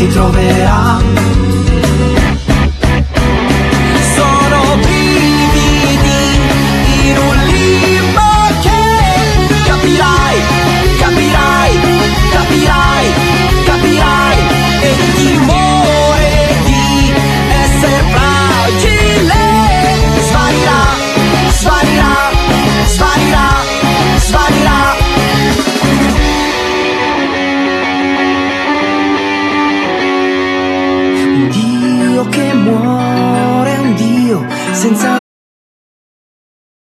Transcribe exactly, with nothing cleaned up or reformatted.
ti troverà. Sono brividi in un limbo che capirai, capirai, capirai, capirai. E il timore di essere fragile svanirà, svanirà, svanirà, svanirà. Un Dio che muore, un Dio senza